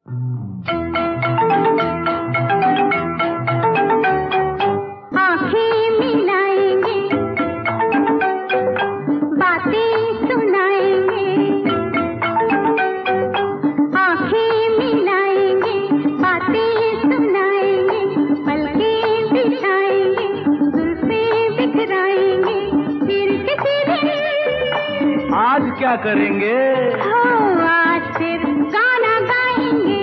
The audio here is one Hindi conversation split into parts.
क्या करेंगे? आज सिर्फ गाना गाएंगे,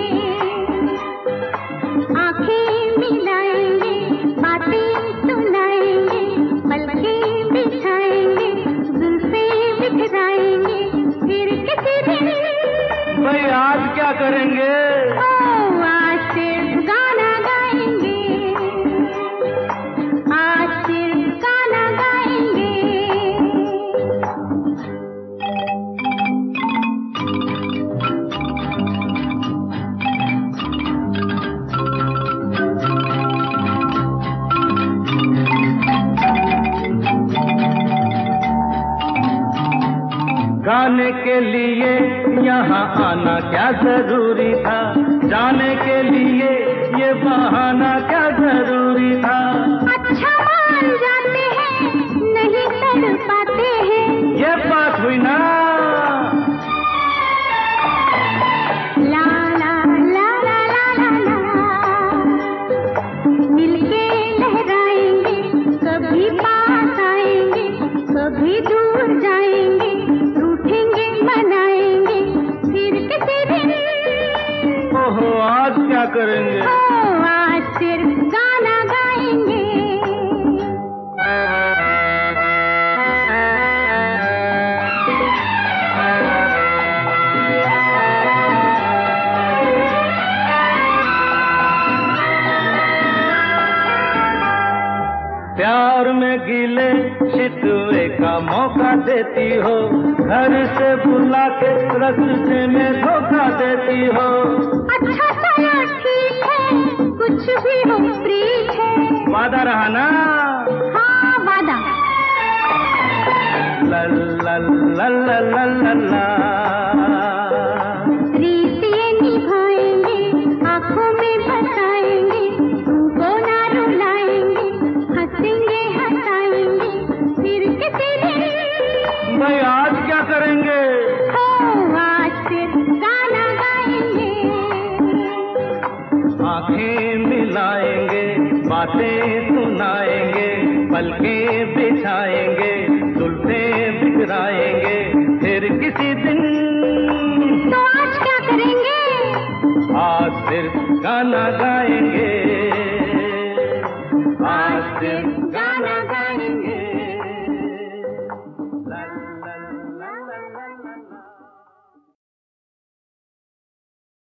आंखें मिलाएंगे, बातें सुनाएंगे, पलकें बिछाएंगे, जुल्फें बिखराएंगे, फिर किसी दिन। भाई आज क्या करेंगे? आज सिर्फ गाना गाएंगे, आज सिर्फ गाना गाएंगे। गाने के लिए यहाँ आना क्या जरूरी था, जाने के लिए ये बहाना क्या जरूरी था। अच्छा मान जाते हैं, नहीं कर पाते हैं, ये बात हुई ना। ला ला ला ला ला ला ला, मिलके लहराएंगे, कभी पास आएंगे, कभी दूर जाएंगे, रूठेंगे मनाएंगे, फिर किसी दिन। ओहो आज क्या करेंगे? आज सिर्फ गाना गाएंगे। प्यार में गिले शिकवे का मौका देती हो, घर से बुला के रास्ते में धोखा देती हो। अच्छा चलो ठीक है, कुछ भी हो प्रीत है। वादा रहा ना? हाँ वादा। ला ला ला ला ला ला ला। रीत ये निभाएंगे, आंखों में बसाएंगे, तुमको ना रुलाएंगे, हंसेंगे हंसाएंगे, फिर किसी दिन। भाई आज क्या करेंगे? आज सिर्फ गाना गाएंगे, आंखें मिलाएंगे, बातें सुनाएंगे, पलकें बिछाएंगे, जुल्फें बिखराएंगे, फिर किसी दिन। तो आज क्या करेंगे? आज सिर्फ गाना गाएंगे।